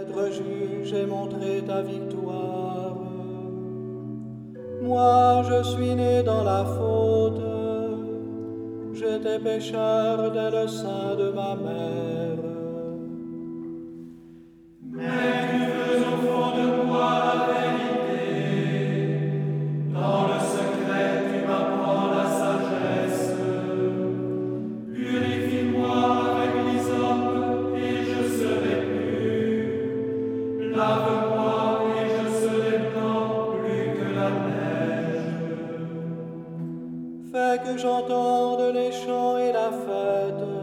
d'être juge et montrer ta victoire. Moi, je suis né dans la faute, j'étais pécheur dès le sein de ma mère. Mais tu veux au fond de moi la vérité, dans le secret tu m'apprends la sagesse. Purifie-moi avec l'hysope et je serai pur. Lave-moi et je serai blanc plus que la neige. Fais que j'entende les chants et la fête,